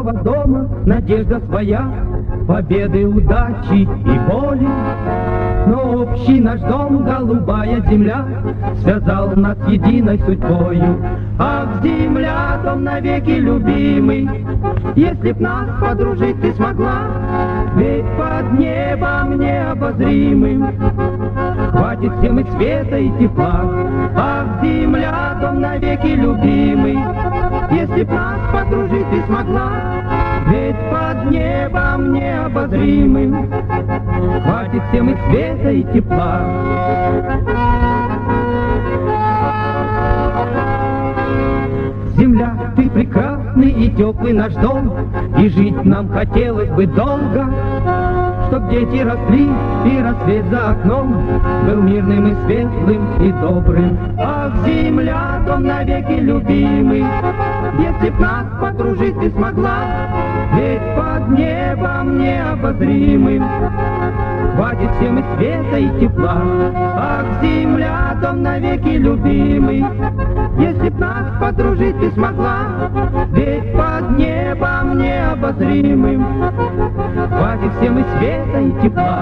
каждого дома надежда своя, победы, удачи и боли. Но общий наш дом, голубая земля, связал нас единой судьбою. Ах, земля, дом навеки любимый, если б нас подружить ты смогла, ведь под небом необозримым хватит всем и света, и тепла. Ах, земля, дом навеки любимый, если б нас подружить ты смогла, ведь под небом необозримым хватит всем и света, и тепла. Земля, ты прекрасный и теплый наш дом, и жить нам хотелось бы долго, чтоб дети росли, и рассвет за окном был мирным и светлым и добрым. Ах, земля, дом навеки любимый, если б нас подружить ты смогла, ведь под небом необозримым хватит всем и света, и тепла. Ах, земля, дом навеки любимый, если б нас подружить ты смогла, ведь под небом необозримым хватит всем и света, и тепла.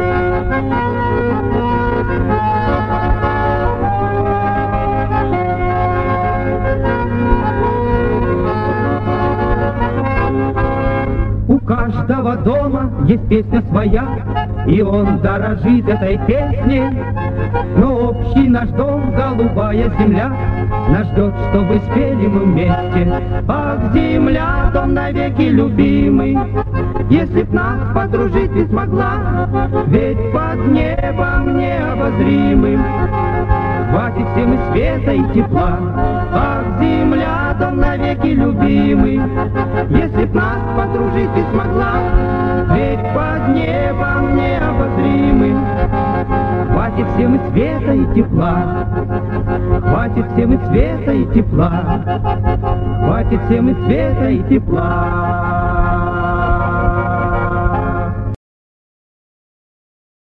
У каждого дома есть песня своя, и он дорожит этой песней. Но общий наш дом, голубая земля, нас ждет, чтобы спели мы вместе. Ах, земля, дом навеки любимый, если б нас подружить ты смогла, ведь под небом необозримым хватит всем и света, и тепла. Ах, земля, дом навеки любимый, если б нас подружить ты смогла, ведь под небом необозримым хватит всем и света, и тепла. Хватит всем и света, и тепла. Хватит всем и света, и тепла.